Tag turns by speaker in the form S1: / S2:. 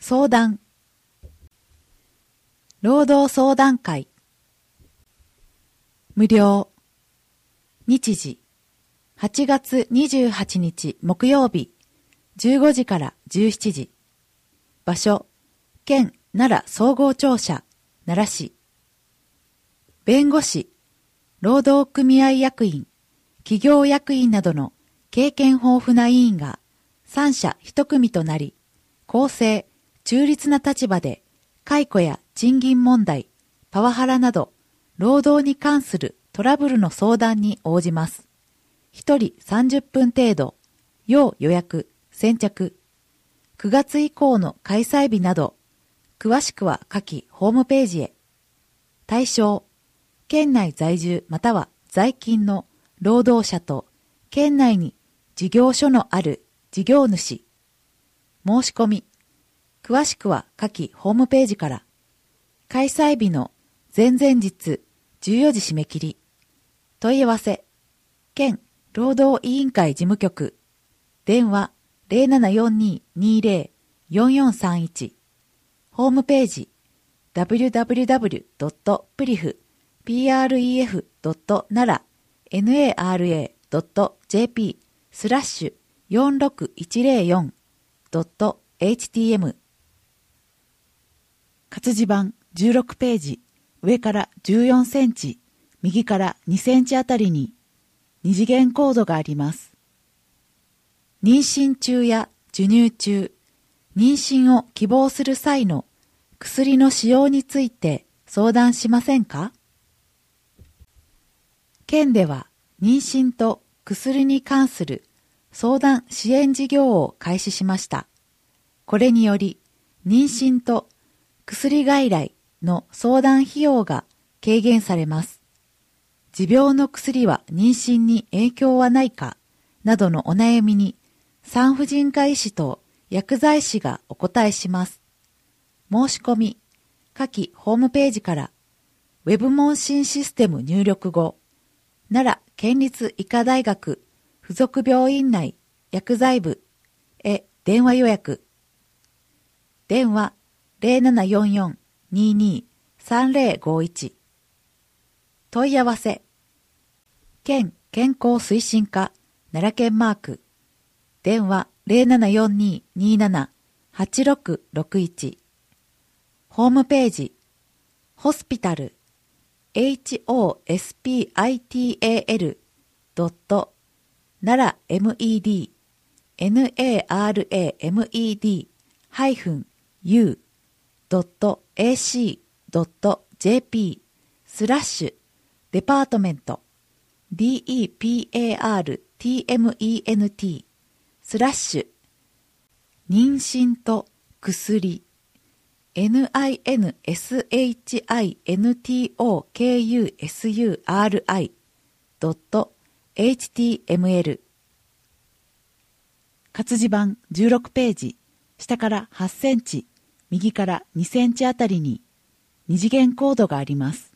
S1: 相談。労働相談会。無料。日時。8月28日木曜日、15時から17時。場所。県奈良総合庁舎、奈良市。弁護士、労働組合役員、企業役員などの経験豊富な委員が3社1組となり、公正、中立な立場で解雇や賃金問題、パワハラなど労働に関するトラブルの相談に応じます。1人30分程度、要予約、先着。9月以降の開催日など、詳しくは下記ホームページへ。対象、県内在住または在勤の労働者と県内に事業所のある事業主。申し込み。詳しくは下記ホームページから。開催日の前々日14時締め切り。問い合わせ。県労働委員会事務局。電話 0742-20-4431。ホームページ www.pref.nara.jp/46104.htm 活字版16ページ、上から14センチ、右から2センチあたりに二次元コードがあります。妊娠中や授乳中、妊娠を希望する際の薬の使用について相談しませんか？県では妊娠と薬に関する相談支援事業を開始しました。これにより妊娠と薬外来の相談費用が軽減されます。持病の薬は妊娠に影響はないかなどのお悩みに産婦人科医師と薬剤師がお答えします。申し込み、下記ホームページから、ウェブ問診システム入力後、奈良県立医科大学附属病院内薬剤部へ電話予約。電話 0744-22-3051。問い合わせ。県健康推進課奈良県マーク。電話 0742-27-8661。ホームページ、ホスピタル、hospital.naramed, naramed-u.ac.jp スラッシュデパートメント department スラッシュ妊娠と薬ninshintokusuri.html 活字版16ページ、下から8センチ、右から2センチあたりに二次元コードがあります。